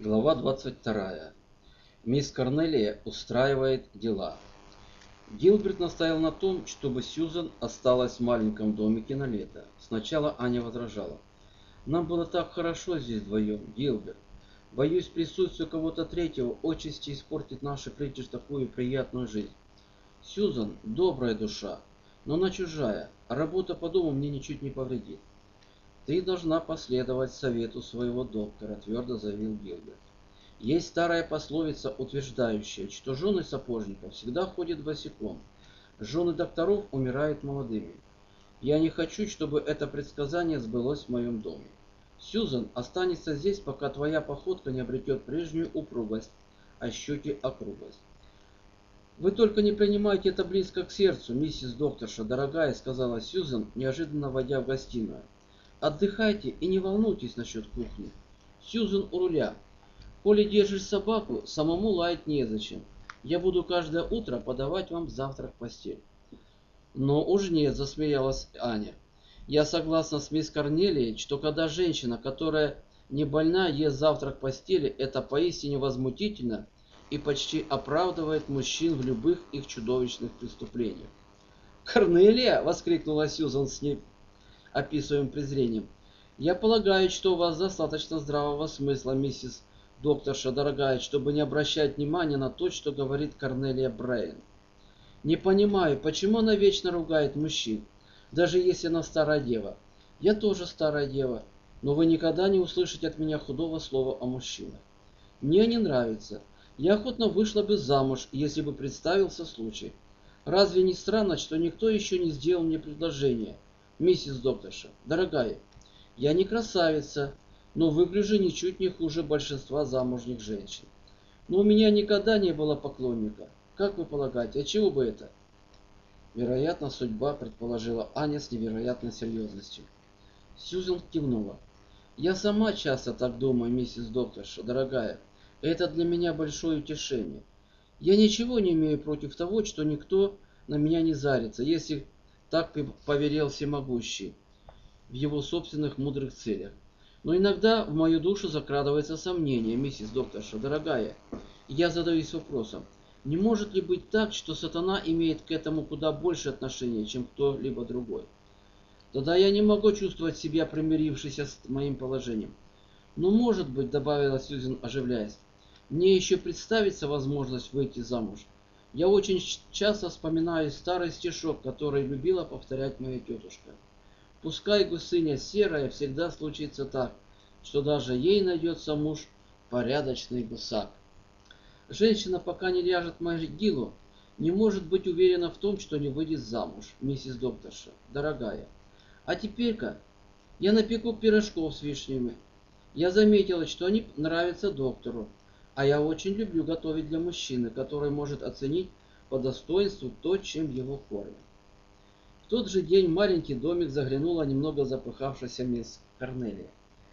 Глава 22. Мисс Корнелия устраивает дела. Гилберт настоял на том, чтобы Сьюзан осталась в маленьком домике на лето. Сначала Аня возражала. «Нам было так хорошо здесь вдвоем, Гилберт. Боюсь, присутствие кого-то третьего отчасти испортит нашу прежде такую приятную жизнь. Сьюзан добрая душа, но она чужая, а работа по дому мне ничуть не повредит». «Ты должна последовать совету своего доктора», — твердо заявил Гилберт. «Есть старая пословица, утверждающая, что жены сапожников всегда ходят босиком. Жены докторов умирают молодыми. Я не хочу, чтобы это предсказание сбылось в моем доме. Сьюзан останется здесь, пока твоя походка не обретет прежнюю упругость, а щеки округлость». «Вы только не принимайте это близко к сердцу, миссис докторша, дорогая», — сказала Сьюзан, неожиданно войдя в гостиную. «Отдыхайте и не волнуйтесь насчет кухни. Сьюзан у руля. Коли держишь собаку, самому лаять незачем. Я буду каждое утро подавать вам завтрак в постель». «Но уж нет», — засмеялась Аня. «Я согласна с мисс Корнелией, что когда женщина, которая не больна, ест завтрак в постели, это поистине возмутительно и почти оправдывает мужчин в любых их чудовищных преступлениях». «Корнелия!» — воскликнула Сьюзан с описываемым презрением. «Я полагаю, что у вас достаточно здравого смысла, миссис докторша, дорогая, чтобы не обращать внимания на то, что говорит Корнелия Брейн. Не понимаю, почему она вечно ругает мужчин, даже если она старая дева. Я тоже старая дева, но вы никогда не услышите от меня худого слова о мужчинах. Мне они нравятся. Я охотно вышла бы замуж, если бы представился случай. Разве не странно, что никто еще не сделал мне предложение? Миссис докторша, дорогая, я не красавица, но выгляжу ничуть не хуже большинства замужних женщин. Но у меня никогда не было поклонника. Как вы полагаете, отчего бы это?» «Вероятно, судьба», — предположила Аня с невероятной серьезностью. Сьюзен кивнула. «Я сама часто так думаю, миссис докторша, дорогая. Это для меня большое утешение. Я ничего не имею против того, что никто на меня не зарится, если так повелел всемогущий в его собственных мудрых целях. Но иногда в мою душу закрадывается сомнение, миссис докторша, дорогая. Я задаюсь вопросом, не может ли быть так, что сатана имеет к этому куда больше отношения, чем кто-либо другой? Тогда я не могу чувствовать себя примирившись с моим положением. Но может быть, добавила Сьюзен, оживляясь, мне еще представится возможность выйти замуж. Я очень часто вспоминаю старый стишок, который любила повторять моя тетушка. Пускай гусыня серая, всегда случится так, что даже ей найдется муж порядочный гусак. Женщина, пока не ляжет в могилу, не может быть уверена в том, что не выйдет замуж, миссис докторша, дорогая. А теперь-ка я напеку пирожков с вишнями. Я заметила, что они нравятся доктору, а я очень люблю готовить для мужчины, который может оценить по достоинству то, чем его кормят. В тот же день в маленький домик заглянула немного запыхавшаяся мисс Корнелия.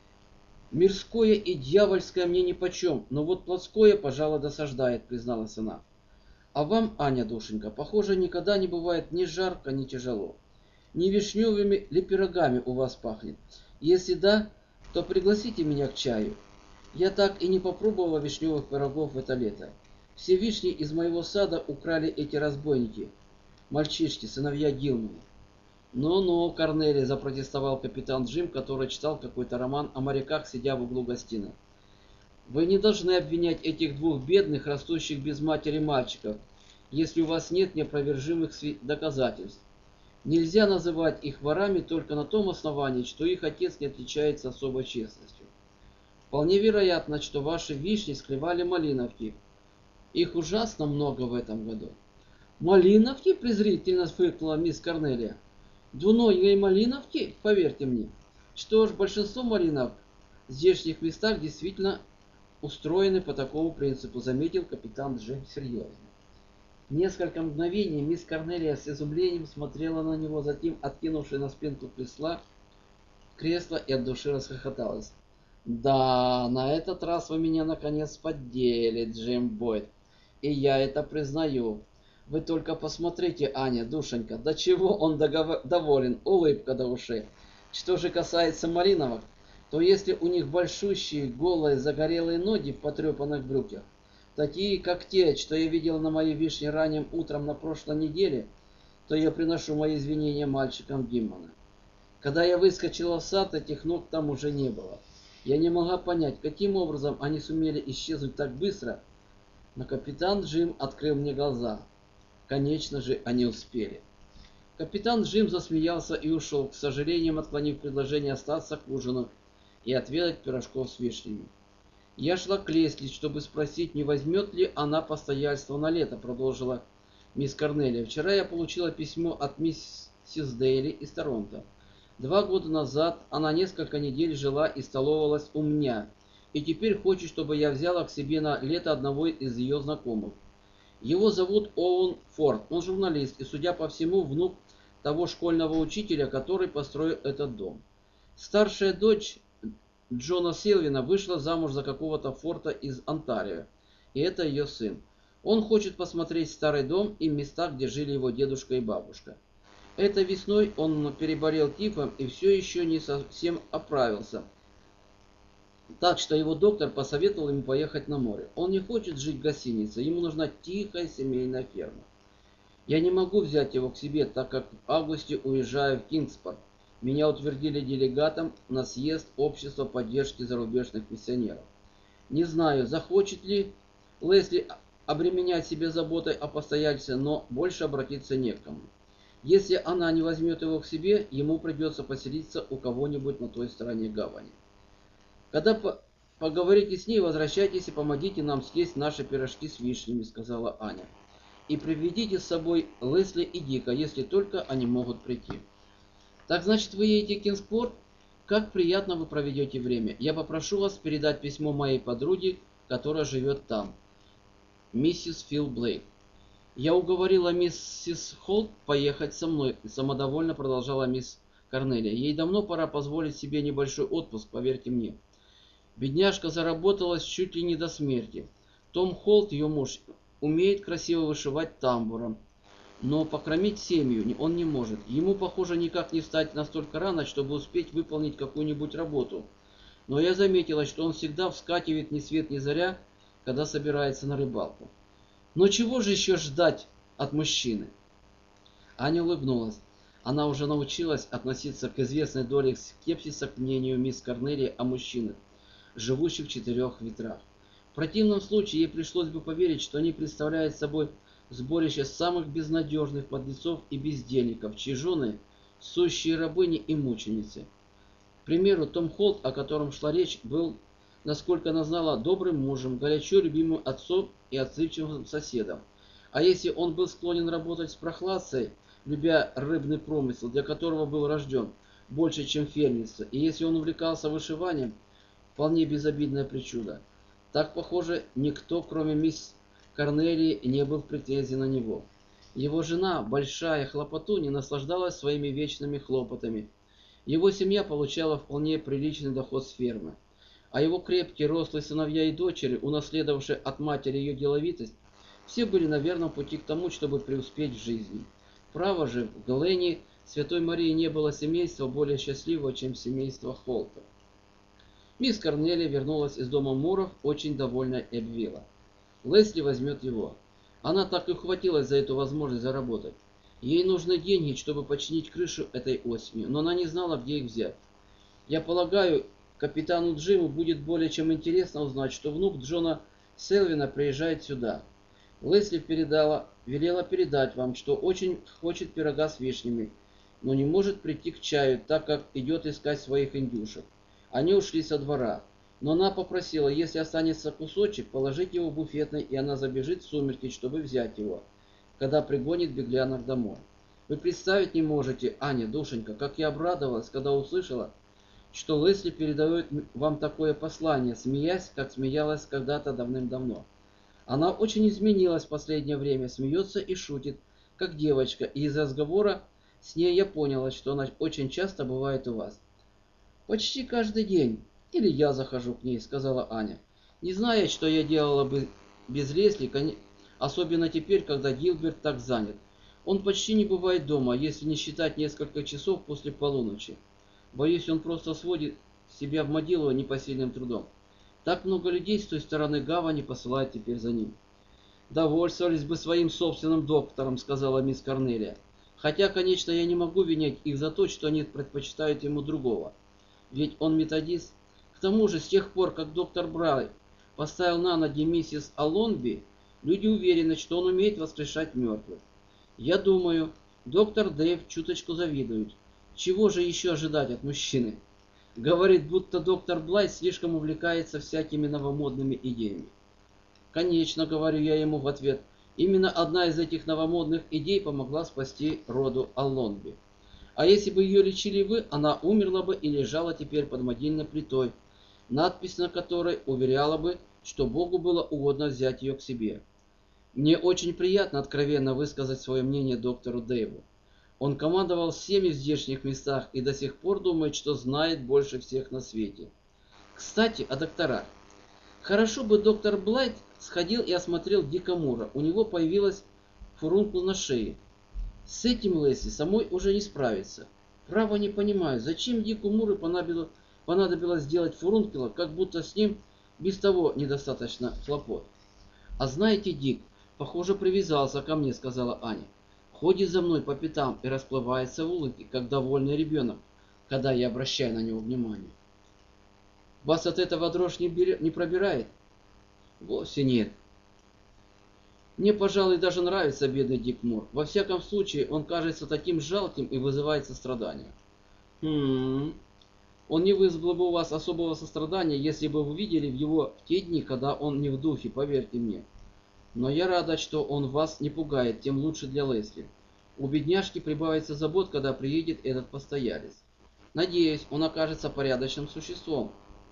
«Мирское и дьявольское мне нипочем, но вот плотское, пожалуй, досаждает», — призналась она. «А вам, Аня, душенька, похоже, никогда не бывает ни жарко, ни тяжело. Не вишневыми ли пирогами у вас пахнет? Если да, то пригласите меня к чаю. Я так и не попробовала вишневых пирогов в это лето. Все вишни из моего сада украли эти разбойники, мальчишки, сыновья Гилмана». «Ну-ну, Корнелия», — запротестовал капитан Джим, который читал какой-то роман о моряках, сидя в углу гостиной. «Вы не должны обвинять этих двух бедных, растущих без матери мальчиков, если у вас нет неопровержимых доказательств. Нельзя называть их ворами только на том основании, что их отец не отличается особой честностью. Вполне вероятно, что ваши вишни склевали малиновки. Их ужасно много в этом году». «Малиновки?» — презрительно фыркнула мисс Корнелия. «Двуногие малиновки, поверьте мне. Что ж, большинство малинок в здешних местах действительно устроены по такому принципу», — заметил капитан Джим серьезно. Несколько мгновений мисс Корнелия с изумлением смотрела на него, затем, откинувшись на спинку кресла и от души расхохоталась. «Да, на этот раз вы меня наконец поддели, Джим Бойд, и я это признаю. Вы только посмотрите, Аня, душенька, до чего он доволен, улыбка до ушей. Что же касается малиновок, то если у них большущие, голые, загорелые ноги в потрепанных брюках, такие, как те, что я видел на моей вишне ранним утром на прошлой неделе, то я приношу мои извинения мальчикам Гиммана. Когда я выскочила в сад, этих ног там уже не было. Я не могла понять, каким образом они сумели исчезнуть так быстро, но капитан Джим открыл мне глаза. Конечно же, они успели. Капитан Джим засмеялся и ушел, к сожалению, отклонив предложение остаться к ужину и отведать пирожков с вишнями. Я шла к Лесли, чтобы спросить, не возьмет ли она постояльство на лето, продолжила мисс Корнелия. Вчера я получила письмо от миссис Дейли из Торонто. 2 года назад она несколько недель жила и столовалась у меня, и теперь хочет, чтобы я взяла к себе на лето одного из ее знакомых. Его зовут Оуэн Форд, он журналист и, судя по всему, внук того школьного учителя, который построил этот дом. Старшая дочь Джона Селвина вышла замуж за какого-то Форда из Онтарио, и это ее сын. Он хочет посмотреть старый дом и места, где жили его дедушка и бабушка. Этой весной он переболел тифом и все еще не совсем оправился. Так что его доктор посоветовал ему поехать на море. Он не хочет жить в гостинице, ему нужна тихая семейная ферма. Я не могу взять его к себе, так как в августе уезжаю в Кингспорт. Меня утвердили делегатом на съезд общества поддержки зарубежных миссионеров. Не знаю, захочет ли Лесли обременять себя заботой о постояльце, но больше обратиться не к кому. Если она не возьмет его к себе, ему придется поселиться у кого-нибудь на той стороне гавани. Когда поговорите с ней, возвращайтесь и помогите нам съесть наши пирожки с вишнями, сказала Аня. И приведите с собой Лесли и Дика, если только они могут прийти. Так значит, вы едете в Кингспорт? Как приятно вы проведете время. Я попрошу вас передать письмо моей подруге, которая живет там. Миссис Фил Блейк. Я уговорила миссис Холт поехать со мной, самодовольно продолжала мисс Корнелия. Ей давно пора позволить себе небольшой отпуск, поверьте мне. Бедняжка заработалась чуть ли не до смерти. Том Холт, ее муж, умеет красиво вышивать тамбуром, но покормить семью он не может. Ему, похоже, никак не встать настолько рано, чтобы успеть выполнить какую-нибудь работу. Но я заметила, что он всегда вскакивает ни свет ни заря, когда собирается на рыбалку. Но чего же еще ждать от мужчины? Аня улыбнулась. Она уже научилась относиться к известной доле скепсиса к мнению мисс Корнелии о мужчинах, живущих в 4 ветрах. В противном случае ей пришлось бы поверить, что они представляют собой сборище самых безнадежных подлецов и бездельников, чьи жены – сущие рабыни и мученицы. К примеру, Том Холт, о котором шла речь, был, насколько она знала, добрым мужем, горячо любимым отцом и отзывчивым соседом. А если он был склонен работать с прохладцей, любя рыбный промысел, для которого был рожден, больше, чем фермерство, и если он увлекался вышиванием, вполне безобидная причуда. Так, похоже, никто, кроме мисс Корнелии, не был в претензии на него. Его жена, большая хлопотунья, наслаждалась своими вечными хлопотами. Его семья получала вполне приличный доход с фермы. А его крепкие, рослые сыновья и дочери, унаследовавшие от матери ее деловитость, все были на верном пути к тому, чтобы преуспеть в жизни. Право же, в Гленне Святой Марии не было семейства более счастливого, чем семейство Холтов. Мисс Корнелия вернулась из дома Муров, очень довольная и обвила. Лесли возьмет его. Она так и ухватилась за эту возможность заработать. Ей нужны деньги, чтобы починить крышу этой осенью, но она не знала, где их взять. Я полагаю, капитану Джиму будет более чем интересно узнать, что внук Джона Селвина приезжает сюда. Лесли велела передать вам, что очень хочет пирога с вишнями, но не может прийти к чаю, так как идет искать своих индюшек. Они ушли со двора, но она попросила, если останется кусочек, положить его в буфетный, и она забежит в сумерки, чтобы взять его, когда пригонит беглянок домой. Вы представить не можете, Аня, душенька, как я обрадовалась, когда услышала, что Лесли передает вам такое послание, смеясь, как смеялась когда-то давным-давно. Она очень изменилась в последнее время, смеется и шутит, как девочка, и из разговора с ней я поняла, что она очень часто бывает у вас. «Почти каждый день. Или я захожу к ней», — сказала Аня. «Не зная, что я делала бы без Лесли, особенно теперь, когда Гилберт так занят. Он почти не бывает дома, если не считать несколько часов после полуночи. Боюсь, он просто сводит себя в могилу непосильным трудом. Так много людей с той стороны гавани посылают теперь за ним. «Довольствовались бы своим собственным доктором», — сказала мисс Корнелия. «Хотя, конечно, я не могу винять их за то, что они предпочитают ему другого. Ведь он методист. К тому же, с тех пор, как доктор Брай поставил на ноги миссис Аллонби, люди уверены, что он умеет воскрешать мертвых. Я думаю, доктор Дэйв чуточку завидует. Чего же еще ожидать от мужчины? Говорит, будто доктор Блайт слишком увлекается всякими новомодными идеями. Конечно, говорю я ему в ответ, именно одна из этих новомодных идей помогла спасти роду Аллонби. А если бы ее лечили вы, она умерла бы и лежала теперь под могильной плитой, надпись на которой уверяла бы, что Богу было угодно взять ее к себе. Мне очень приятно откровенно высказать свое мнение доктору Дэйву. Он командовал всеми в здешних местах и до сих пор думает, что знает больше всех на свете. Кстати, о докторах. Хорошо бы доктор Блайт сходил и осмотрел Дика Мура. У него появилась фурункул на шее. С этим Лесси самой уже не справится. Право не понимаю, зачем Дику Муру понадобилось сделать фурункула, как будто с ним без того недостаточно хлопот. А знаете, Дик, похоже, привязался ко мне, сказала Аня. Ходит за мной по пятам и расплывается в улыбке, как довольный ребенок, когда я обращаю на него внимание. Вас от этого дрожь не пробирает? Вовсе нет. Мне, пожалуй, даже нравится бедный Дик Мур. Во всяком случае, он кажется таким жалким и вызывает сострадание. Он не вызвал бы у вас особого сострадания, если бы вы видели его в те дни, когда он не в духе, поверьте мне. Но я рада, что он вас не пугает, тем лучше для Лесли. У бедняжки прибавится забот, когда приедет этот постоялец. Надеюсь, он окажется порядочным существом.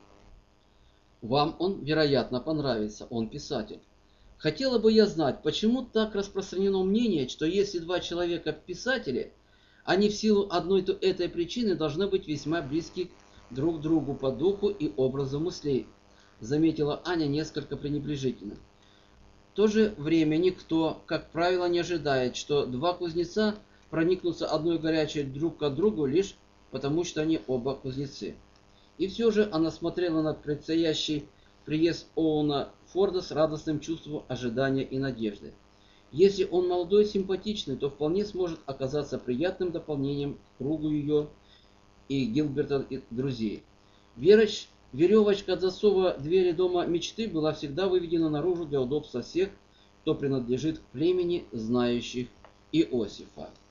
Вам он, вероятно, понравится, он писатель. Хотела бы я знать, почему так распространено мнение, что если два человека писатели, они в силу одной этой причины должны быть весьма близки друг к другу по духу и образу мыслей, заметила Аня несколько пренебрежительно. В то же время никто, как правило, не ожидает, что два кузнеца проникнутся одной горячей друг к другу лишь потому, что они оба кузнецы. И все же она смотрела на предстоящий приезд Оуэна Форда с радостным чувством ожидания и надежды. Если он молодой и симпатичный, то вполне сможет оказаться приятным дополнением к кругу ее и Гилберта и друзей. Веревочка от засова двери дома мечты была всегда выведена наружу для удобства всех, кто принадлежит к племени знающих Иосифа.